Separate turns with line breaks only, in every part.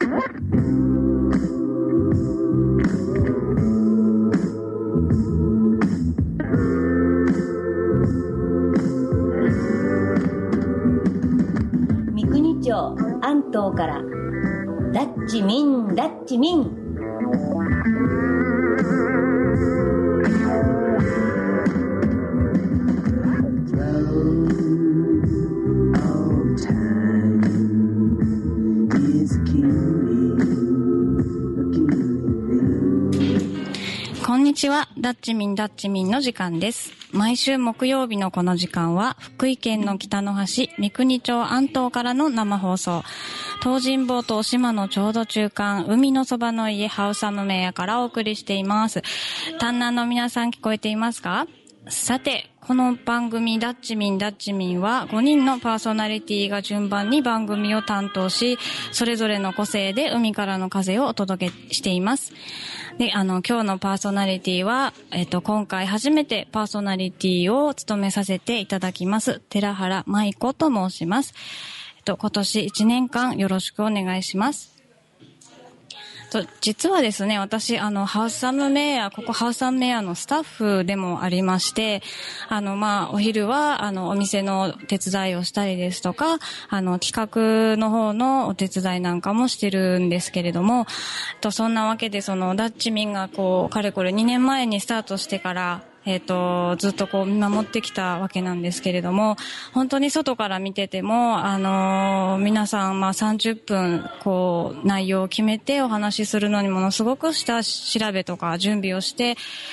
三国町安東からダッチミンダッチミン。
こんにちは、ダッチミンダッチミンの時間です。毎週木曜日のこの時間は福井県の北の端三国町安東からの生放送。東尋坊と島のちょうど中間、海のそばの家ハウサムメアからお送りしています。丹南の皆さん聞こえていますか？さて、この番組ダッチミンダッチミンは5人のパーソナリティが順番に番組を担当し、それぞれの個性で海からの風をお届けしています。で、今日のパーソナリティは、今回初めてパーソナリティを務めさせていただきます、寺原舞子と申します。今年1年間よろしくお願いします。実はですね、私、ハウスサムメア、ここハウスサムメアのスタッフでもありまして、お昼は、お店の手伝いをしたりですとか、企画の方のお手伝いなんかもしてるんですけれども、そんなわけで、ダッチミンがかれこれ2年前にスタートしてから、ずっと見守ってきたわけなんですけれども、本当に外から見てても、皆さん、30分、内容を決めてお話しするのにものすごく下調べとか準備をして、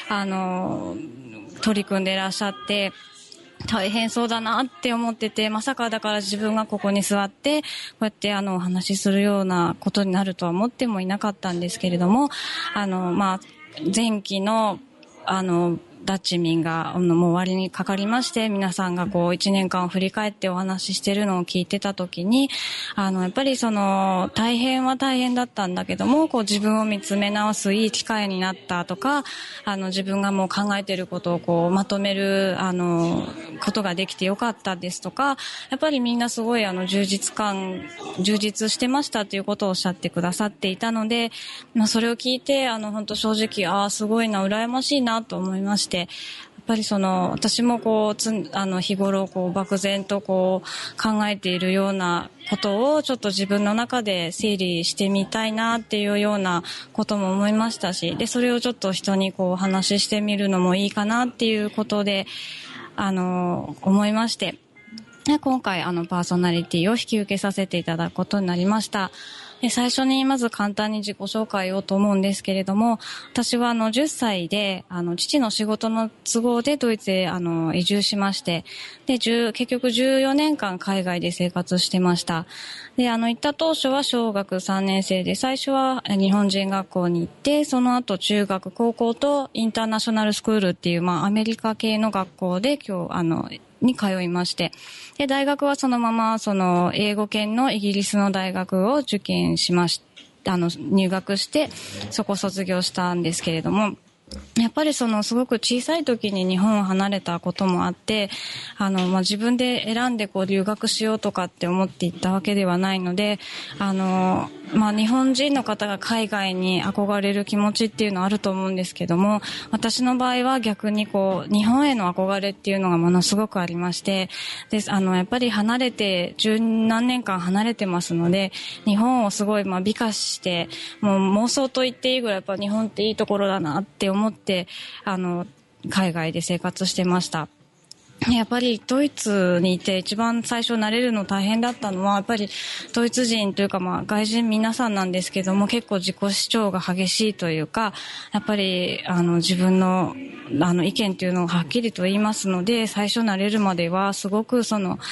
取り組んでいらっしゃって、大変そうだなって思ってて、まさかだから自分がここに座って、こうやってお話しするようなことになるとは思ってもいなかったんですけれども、前期の、ダッチミンがもう終わりにかかりまして、皆さんが1年間を振り返ってお話ししてるのを聞いてたときに、やっぱり大変は大変だったんだけども、自分を見つめ直すいい機会になったとか、自分がもう考えてることをまとめる、ことができてよかったですとか、やっぱりみんなすごい充実してましたということをおっしゃってくださっていたので、それを聞いて、本当正直、すごいな、羨ましいなと思いまして、やっぱり私も日頃漠然と考えているようなことをちょっと自分の中で整理してみたいなっていうようなことも思いましたし、で、それをちょっと人にお話ししてみるのもいいかなっていうことで、思いまして、で今回パーソナリティを引き受けさせていただくことになりました。で、最初にまず簡単に自己紹介をと思うんですけれども、私は10歳で父の仕事の都合でドイツへ移住しまして、で結局14年間海外で生活してました。で行った当初は小学3年生で、最初は日本人学校に行って、その後中学高校とインターナショナルスクールっていうアメリカ系の学校でに通いまして、で大学はそのまま英語圏のイギリスの大学を受験しまし入学してそこを卒業したんですけれども、やっぱりすごく小さい時に日本を離れたこともあって、自分で選んで留学しようとかって思って行ったわけではないので、日本人の方が海外に憧れる気持ちっていうのはあると思うんですけども、私の場合は逆に日本への憧れっていうのがものすごくありまして、で、やっぱり離れて、十何年間離れてますので、日本をすごい美化して、もう妄想と言っていいぐらいやっぱ日本っていいところだなって思って、海外で生活してました。やっぱりドイツにいて一番最初慣れるの大変だったのは、やっぱりドイツ人というか外人皆さんなんですけども、結構自己主張が激しいというか、やっぱり自分の意見というのをはっきりと言いますので、最初慣れるまではすごく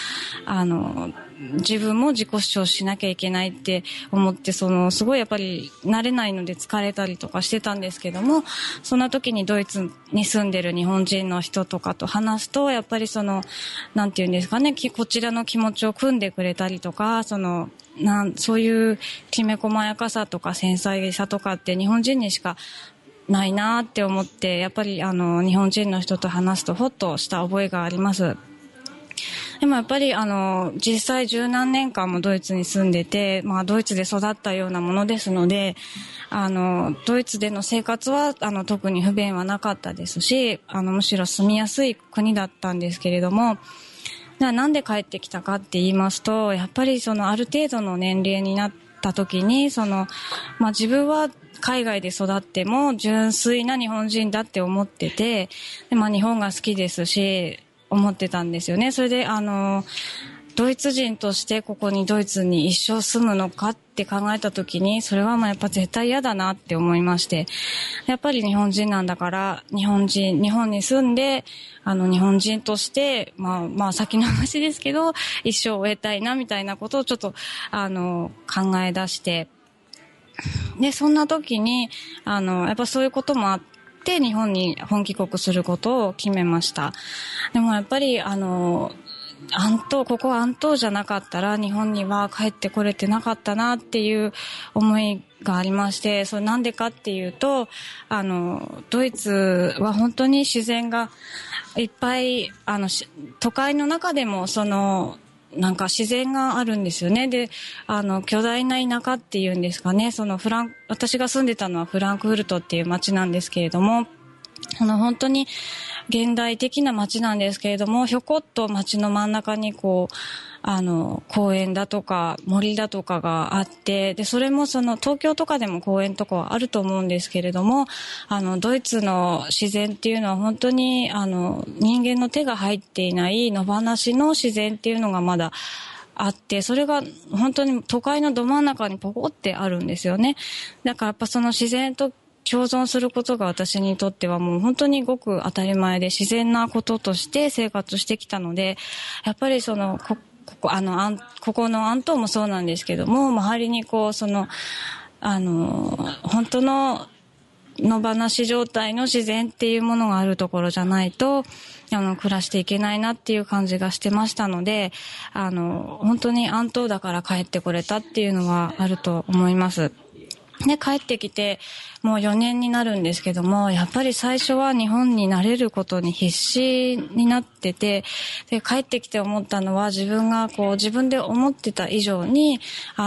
自分も自己主張しなきゃいけないって思って、すごいやっぱり慣れないので疲れたりとかしてたんですけども、そんな時にドイツに住んでる日本人の人とかと話すと、やっぱりなんていうんですかね、こちらの気持ちを汲んでくれたりとか、そういうきめ細やかさとか繊細さとかって日本人にしかないなって思って、やっぱり日本人の人と話すとほっとした覚えがあります。 でもやっぱり実際十何年間もドイツに住んでて、ドイツで育ったようなものですので、ドイツでの生活は特に不便はなかったですし、むしろ住みやすい国だったんですけれども、なんで帰ってきたかって言いますと、やっぱりある程度の年齢になった時に自分は海外で育っても純粋な日本人だって思ってて、で、日本が好きですし思ってたんですよね。それでドイツ人としてここにドイツに一生住むのかって考えたときに、それはやっぱ絶対嫌だなって思いまして、やっぱり日本人なんだから日本に住んで日本人として先の話ですけど一生を終えたいなみたいなことをちょっと考え出して、でそんな時にやっぱそういうこともあって日本に本帰国することを決めました。でもやっぱりここ安島じゃなかったら日本には帰ってこれてなかったなっていう思いがありまして、それなんでかっていうと、ドイツは本当に自然がいっぱい、都会の中でもなんか自然があるんですよね。で、巨大な田舎っていうんですかね。私が住んでたのはフランクフルトっていう街なんですけれども、本当に現代的な街なんですけれども、ひょこっと街の真ん中に公園だとか森だとかがあって、で、それも東京とかでも公園とかはあると思うんですけれども、ドイツの自然っていうのは本当に、人間の手が入っていない野放しの自然っていうのがまだあって、それが本当に都会のど真ん中にポコってあるんですよね。だからやっぱ自然と共存することが私にとってはもう本当にごく当たり前で自然なこととして生活してきたので、やっぱりここの安島もそうなんですけども、周りに本当の野放し状態の自然っていうものがあるところじゃないと暮らしていけないなっていう感じがしてましたので、本当に安島だから帰ってこれたっていうのはあると思います。で、帰ってきてもう4年になるんですけども、やっぱり最初は日本に慣れることに必死になってて、で、帰ってきて思ったのは自分が自分で思ってた以上に、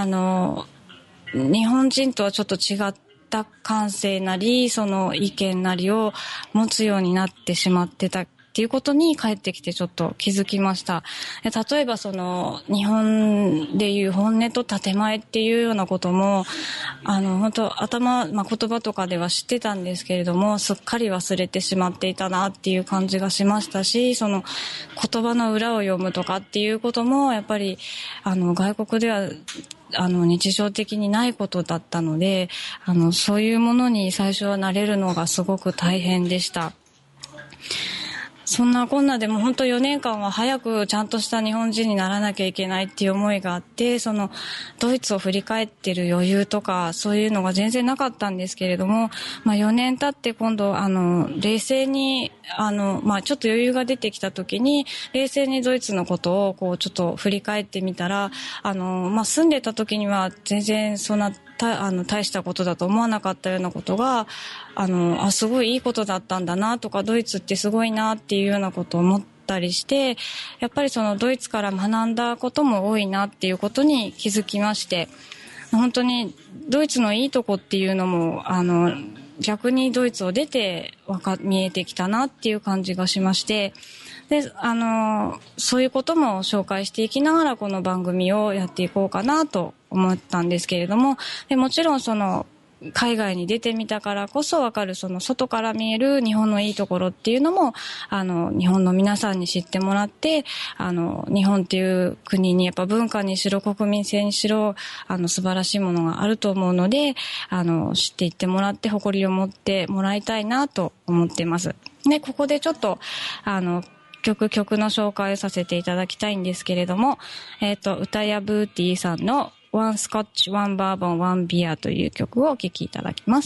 日本人とはちょっと違った感性なり、意見なりを持つようになってしまってたっていうことに帰ってきてちょっと気づきました。例えば日本でいう本音と建前っていうようなことも本当言葉とかでは知ってたんですけれども、すっかり忘れてしまっていたなっていう感じがしましたし、言葉の裏を読むとかっていうこともやっぱり外国では日常的にないことだったので、そういうものに最初は慣れるのがすごく大変でした。そんなこんなでも本当4年間は早くちゃんとした日本人にならなきゃいけないっていう思いがあって、ドイツを振り返ってる余裕とかそういうのが全然なかったんですけれども、4年経って今度冷静にちょっと余裕が出てきた時に冷静にドイツのことをちょっと振り返ってみたら、住んでた時には全然そんな大したことだと思わなかったようなことがすごいいいことだったんだなとか、ドイツってすごいなっていうようなことを思ったりして、やっぱりドイツから学んだことも多いなっていうことに気づきまして、本当にドイツのいいとこっていうのも逆にドイツを出て見えてきたなっていう感じがしまして、でそういうことも紹介していきながらこの番組をやっていこうかなと思ったんですけれども、でもちろん海外に出てみたからこそ分かる外から見える日本のいいところっていうのも日本の皆さんに知ってもらって、日本っていう国にやっぱ文化にしろ国民性にしろ素晴らしいものがあると思うので知っていってもらって誇りを持ってもらいたいなと思っています。で、ここでちょっと曲の紹介をさせていただきたいんですけれども、歌やブーティーさんのOne Scotch, One Bourbon, One Beer という曲をお聴きいただきます。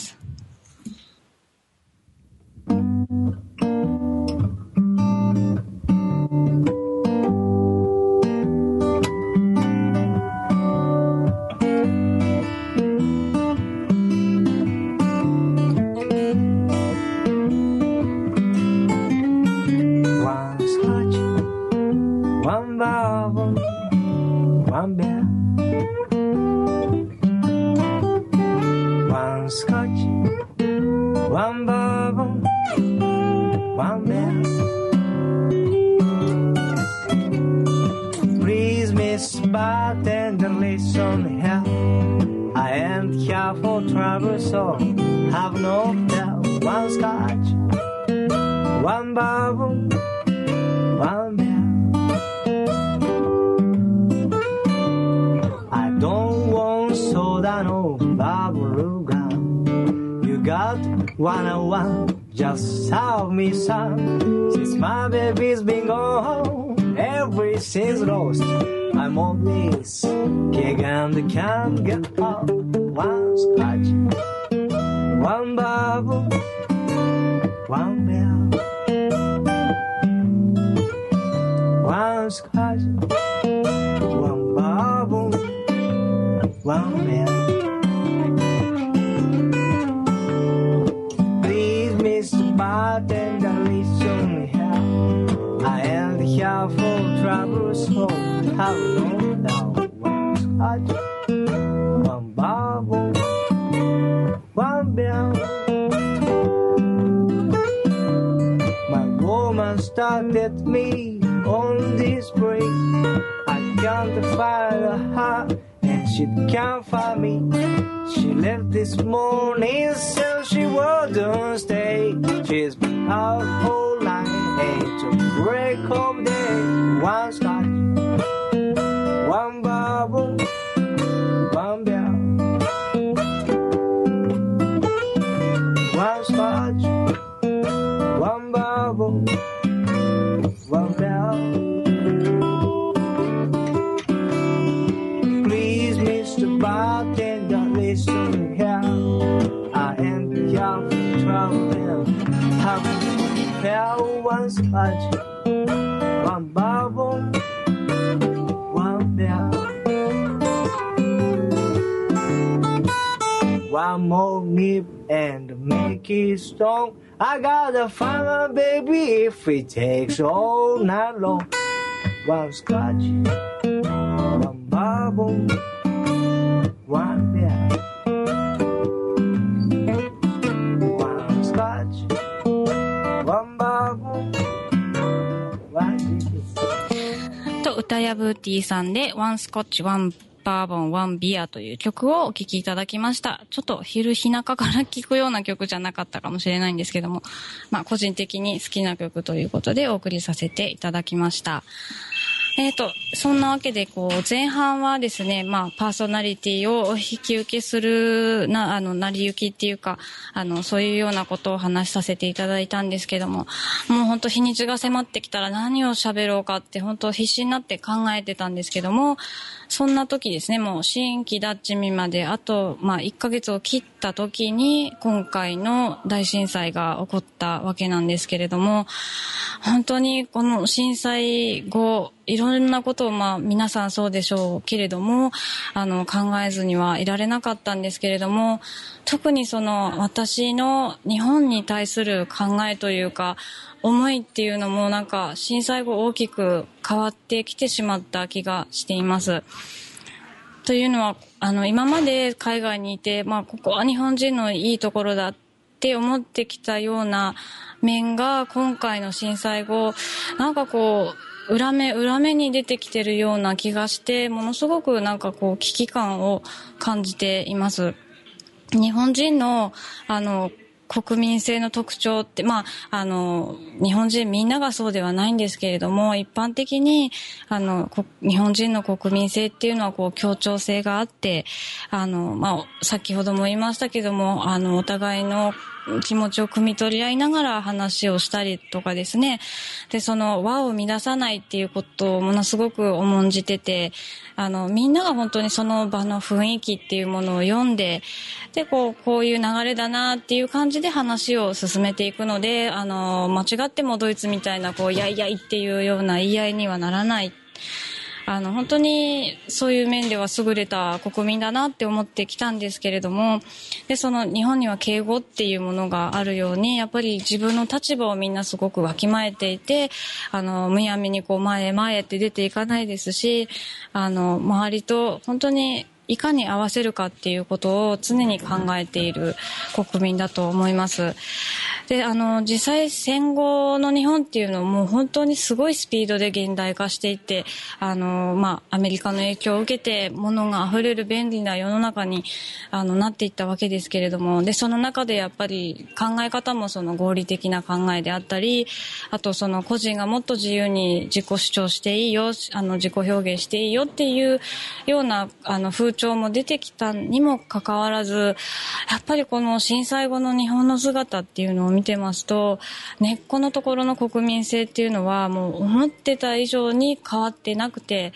One listen here. I ain't here for trouble, so have no fear. One scotch, one bubble, one beer. I don't want soda, no bubble gum. You got one I want, just serve me some. Since my baby's been gone, everything's lost. I'm on this keg and can't get out. One scratch, one bubble, one bell. One scratch, one bubble, one bell. Please, Mr. Bartender, listen here. I ain't here for trouble, so have no doubt. One scotch, one bubble, one bell. My woman started me on this break. I can't find her, and she can't find me. She left this morning, so she wouldn't stay. She's been out all night, and to break of day. One scotch, one bubble, one bell. One scotch, one bubble, one bell. Please, Mr. Bartender, listen here. I ain't here for trouble. Have a fair. One scotch, one bubble, one bell. One more nip and make it strong. I gotta find my baby if it takes all night long. One scotch, one bubble, one beer. One scotch, one bubble, one beer.
と、歌やブーティーさんで、ワンスコッチ、ワンバーボン、ワンビアという曲をお聴きいただきました。ちょっと昼日中から聴くような曲じゃなかったかもしれないんですけども、まあ個人的に好きな曲ということでお送りさせていただきました。そんなわけで、前半はですね、パーソナリティを引き受けする成り行きっていうか、そういうようなことを話しさせていただいたんですけども、もう本当日にちが迫ってきたら何を喋ろうかって本当必死になって考えてたんですけども、そんな時ですね、もう新規ダッチミまであと、1ヶ月を切った時に、今回の大震災が起こったわけなんですけれども、本当にこの震災後、いろんなことを皆さんそうでしょうけれども考えずにはいられなかったんですけれども、特に私の日本に対する考えというか思いっていうのもなんか震災後大きく変わってきてしまった気がしています。というのは今まで海外にいて、ここは日本人のいいところだって思ってきたような面が今回の震災後なんか裏目に出てきてるような気がして、ものすごくなんか危機感を感じています。日本人の国民性の特徴って日本人みんながそうではないんですけれども、一般的に日本人の国民性っていうのは協調性があって先ほども言いましたけどもお互いの気持ちを汲み取り合いながら話をしたりとかですね。で、和を乱さないっていうことをものすごく重んじてて、みんなが本当にその場の雰囲気っていうものを読んで、で、こういう流れだなっていう感じで話を進めていくので、間違ってもドイツみたいなやいやいっていうような言い合いにはならない。本当にそういう面では優れた国民だなって思ってきたんですけれども、で日本には敬語っていうものがあるように、やっぱり自分の立場をみんなすごくわきまえていて、むやみに前へ前へって出ていかないですし、周りと本当にいかに合わせるかっていうことを常に考えている国民だと思います。で、実際戦後の日本っていうのも本当にすごいスピードで現代化していって、アメリカの影響を受けて物が溢れる便利な世の中になっていったわけですけれども、でその中でやっぱり考え方もその合理的な考えであったり、あとその個人がもっと自由に自己主張していいよ、自己表現していいよっていうような風潮も出てきたにもかかわらず、やっぱりこの震災後の日本の姿っていうのを見てますと、根っこのところの国民性っていうのはもう思ってた以上に変わってなくて、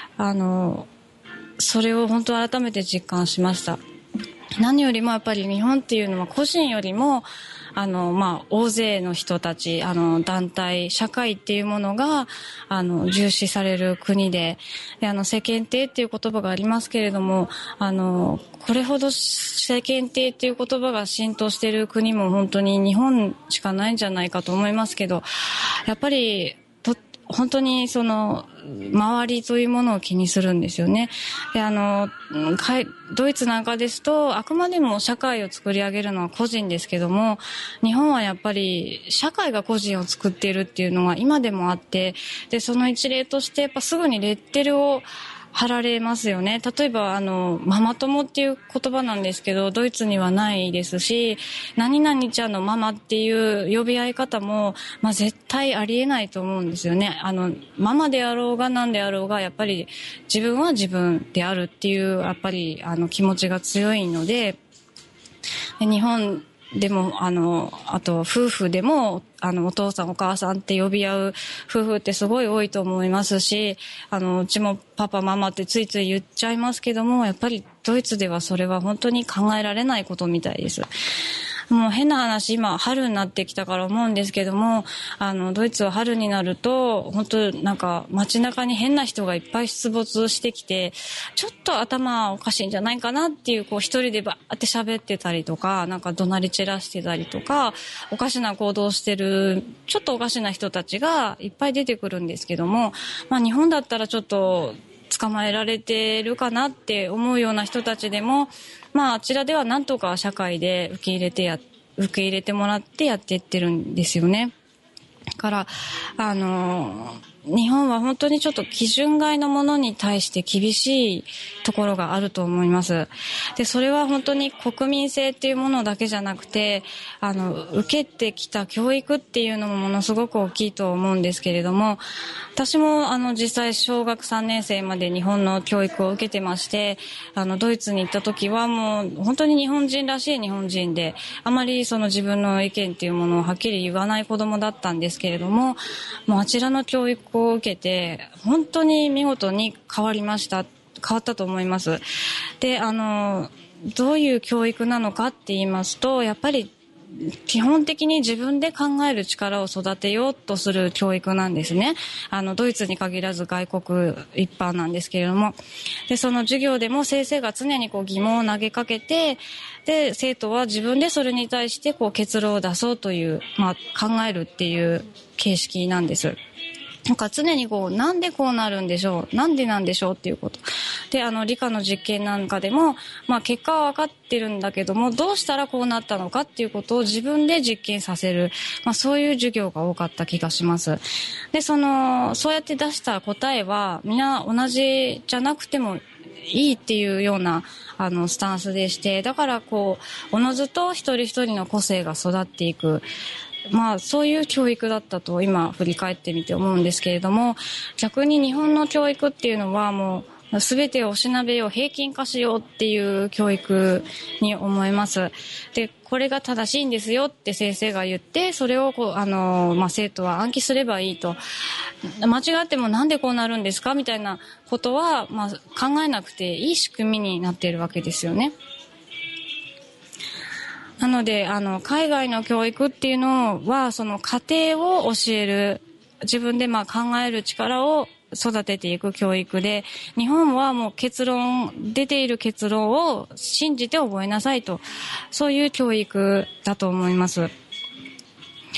それを本当改めて実感しました。何よりもやっぱり日本っていうのは個人よりも大勢の人たち、団体、社会っていうものが重視される国で、世間体っていう言葉がありますけれども、これほど世間体っていう言葉が浸透している国も本当に日本しかないんじゃないかと思いますけど、やっぱり本当にその周りというものを気にするんですよね。で、ドイツなんかですとあくまでも社会を作り上げるのは個人ですけども、日本はやっぱり社会が個人を作っているっていうのが今でもあって、でその一例としてやっぱすぐにレッテルを貼られますよね。例えばママ友っていう言葉なんですけど、ドイツにはないですし、何々ちゃんのママっていう呼び合い方も絶対ありえないと思うんですよね。ママであろうが何であろうがやっぱり自分は自分であるっていうやっぱり気持ちが強いので、日本でもあと夫婦でもお父さんお母さんって呼び合う夫婦ってすごい多いと思いますし、うちもパパママってついつい言っちゃいますけども、やっぱりドイツではそれは本当に考えられないことみたいです。もう変な話、今春になってきたから思うんですけども、ドイツは春になると本当なんか街中に変な人がいっぱい出没してきて、ちょっと頭おかしいんじゃないかなっていう、一人でバーって喋ってたりとか、なんか怒鳴り散らしてたりとか、おかしな行動してるちょっとおかしな人たちがいっぱい出てくるんですけども、日本だったらちょっと捕まえられてるかなって思うような人たちでも、あちらではなんとか社会で受け入れてもらってやっていってるんですよね。だから日本は本当にちょっと基準外のものに対して厳しいところがあると思います。で、それは本当に国民性っていうものだけじゃなくて、受けてきた教育っていうのもものすごく大きいと思うんですけれども、私も実際小学3年生まで日本の教育を受けてまして、ドイツに行った時はもう本当に日本人らしい日本人で、あまりその自分の意見っていうものをはっきり言わない子供だったんですけれども、もうあちらの教育を受けて本当に見事に変わったと思います。で、どういう教育なのかって言いますと、やっぱり基本的に自分で考える力を育てようとする教育なんですね。ドイツに限らず外国一般なんですけれども、でその授業でも先生が常に疑問を投げかけて、で生徒は自分でそれに対して結論を出そうという、考えるっていう形式なんです。なんか常になんでこうなるんでしょう、なんでなんでしょうっていうことで、理科の実験なんかでも、結果は分かってるんだけども、どうしたらこうなったのかっていうことを自分で実験させる、そういう授業が多かった気がします。でそうやって出した答えはみんな同じじゃなくてもいいっていうようなスタンスでして、だからおのずと一人一人の個性が育っていく、そういう教育だったと今振り返ってみて思うんですけれども、逆に日本の教育っていうのはもう全てをおしなべよう、平均化しようっていう教育に思います。で、これが正しいんですよって先生が言って、それを生徒は暗記すればいいと。間違ってもなんでこうなるんですかみたいなことは、考えなくていい仕組みになっているわけですよね。なので海外の教育っていうのはその過程を教える、自分で考える力を育てていく教育で、日本はもう出ている結論を信じて覚えなさいと、そういう教育だと思います。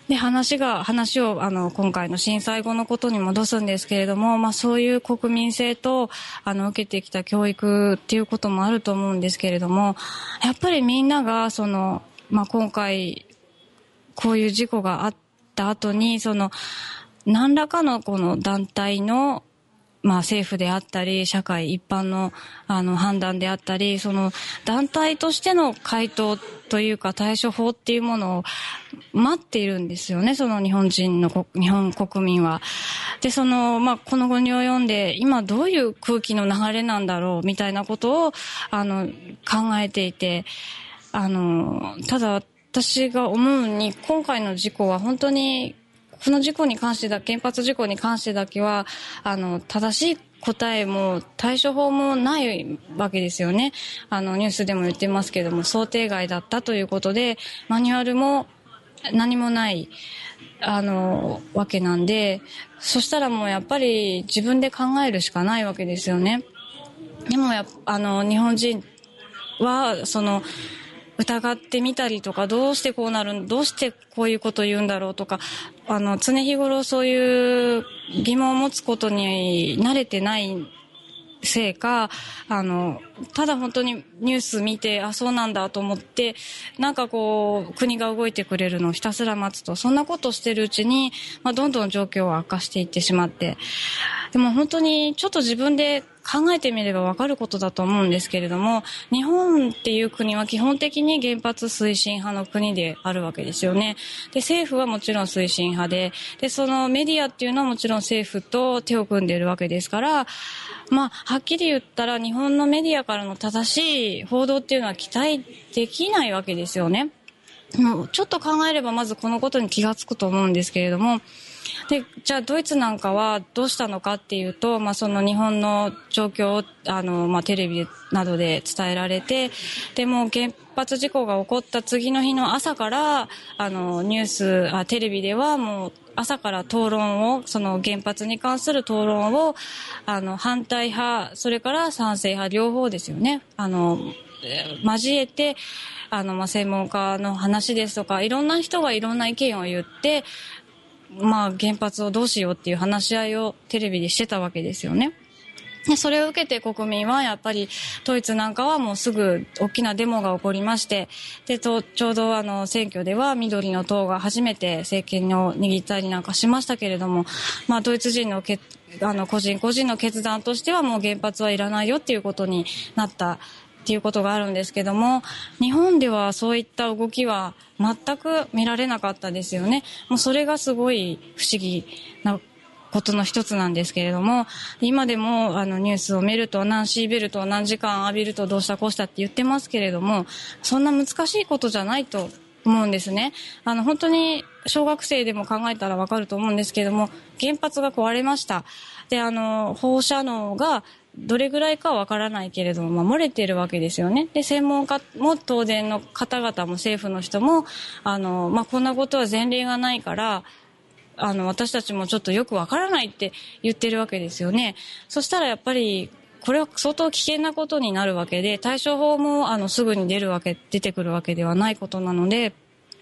で、話を今回の震災後のことに戻すんですけれども、そういう国民性と、受けてきた教育っていうこともあると思うんですけれども、やっぱりみんなが、今回、こういう事故があった後に、何らかのこの団体の、政府であったり、社会一般の、判断であったり、団体としての回答というか対処法っていうものを待っているんですよね、日本国民は。で、この後に及んで、今どういう空気の流れなんだろう、みたいなことを、考えていて、ただ私が思うに、今回の事故は本当に、この事故に関して原発事故に関してだけは、正しい答えも対処法もないわけですよね。ニュースでも言ってますけども、想定外だったということで、マニュアルも何もない、わけなんで、そしたらもうやっぱり自分で考えるしかないわけですよね。でも日本人は、疑ってみたりとか、どうしてこうなる、どうしてこういうことを言うんだろうとか、常日頃そういう疑問を持つことに慣れてないせいか、ただ本当にニュース見て、そうなんだと思って、なんか国が動いてくれるのをひたすら待つと、そんなことをしてるうちに、どんどん状況は悪化していってしまって、でも本当にちょっと自分で考えてみればわかることだと思うんですけれども、日本っていう国は基本的に原発推進派の国であるわけですよね。で、政府はもちろん推進派で、そのメディアっていうのはもちろん政府と手を組んでいるわけですから、はっきり言ったら日本のメディアからの正しい報道っていうのは期待できないわけですよね。もうちょっと考えればまずこのことに気がつくと思うんですけれども、で、じゃあドイツなんかはどうしたのかっていうと、その日本の状況をテレビなどで伝えられて、でも原発事故が起こった次の日の朝からテレビではもう朝から討論を、その原発に関する討論を反対派、それから賛成派両方ですよね、交えて専門家の話ですとか、いろんな人がいろんな意見を言って、原発をどうしようっていう話し合いをテレビでしてたわけですよね。で、それを受けて国民はやっぱりドイツなんかはもうすぐ大きなデモが起こりまして、で、ちょうど選挙では緑の党が初めて政権を握ったりなんかしましたけれども、ドイツ人の個人個人の決断としてはもう原発はいらないよっていうことになったっていうことがあるんですけども、日本ではそういった動きは全く見られなかったですよね。もうそれがすごい不思議なことの一つなんですけれども、今でもニュースを見ると何シーベルトを何時間浴びるとどうしたこうしたって言ってますけれども、そんな難しいことじゃないと思うんですね。本当に小学生でも考えたらわかると思うんですけれども、原発が壊れました。で、放射能がどれぐらいかはわからないけれども、漏れているわけですよね。で、専門家も当然の方々も政府の人も、こんなことは前例がないから、私たちもちょっとよくわからないって言ってるわけですよね。そしたらやっぱり、これは相当危険なことになるわけで、対処法もすぐに出てくるわけではないことなので、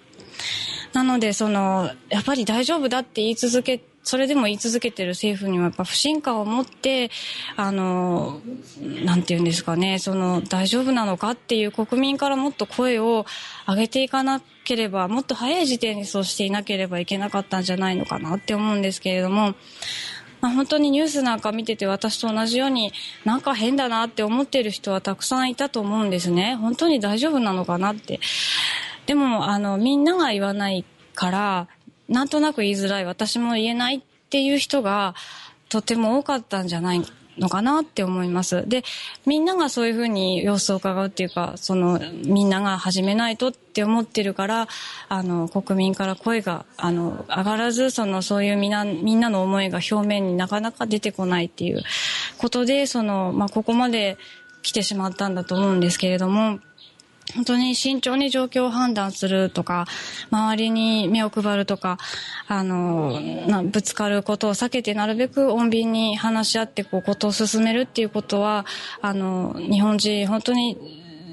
やっぱり大丈夫だってそれでも言い続けてる政府にはやっぱ不信感を持って、なんていうんですかね、大丈夫なのかっていう国民からもっと声を上げていかなければ、もっと早い時点にそうしていなければいけなかったんじゃないのかなって思うんですけれども、本当にニュースなんか見てて私と同じようになんか変だなって思っている人はたくさんいたと思うんですね。本当に大丈夫なのかなって。でもみんなが言わないからなんとなく言いづらい、私も言えないっていう人がとても多かったんじゃないのかなって思います。で、みんながそういうふうに様子を伺うっていうか、みんなが始めないとって思ってるから、国民から声が上がらず、そういうみんなの思いが表面になかなか出てこないっていうことで、ここまで来てしまったんだと思うんですけれども、本当に慎重に状況を判断するとか、周りに目を配るとか、ぶつかることを避けてなるべく穏便に話し合ってことを進めるっていうことは、日本人本当に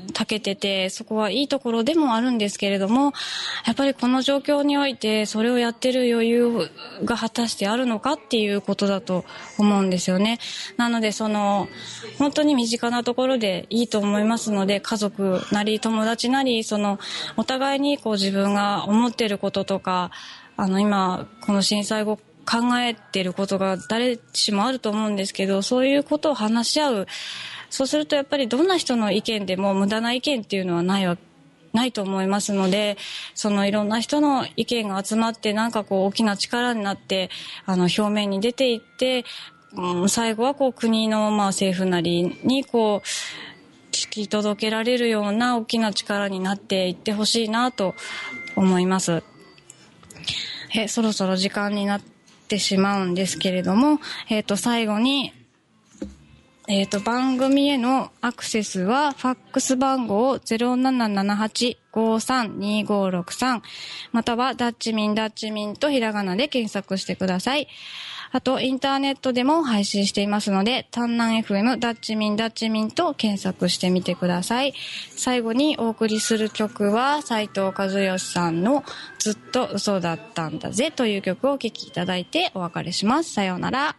長けてて、そこはいいところでもあるんですけれども、やっぱりこの状況においてそれをやってる余裕が果たしてあるのかっていうことだと思うんですよね。なので本当に身近なところでいいと思いますので、家族なり友達なりお互いに自分が思ってることとか、今この震災後考えてることが誰しもあると思うんですけど、そういうことを話し合う。そうするとやっぱりどんな人の意見でも無駄な意見っていうのはないと思いますので、いろんな人の意見が集まって大きな力になって表面に出ていって、最後は国の政府なりに突き届けられるような大きな力になっていってほしいなと思います。そろそろ時間になってしまうんですけれども、最後に番組へのアクセスはファックス番号 0778-532563 またはダッチミンとひらがなで検索してください。あとインターネットでも配信していますので、丹南 FM ダッチミンと検索してみてください。最後にお送りする曲は斉藤和義さんのずっと嘘だったんだぜという曲をお聴きいただいてお別れします。さようなら。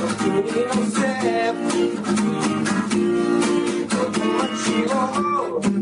Oh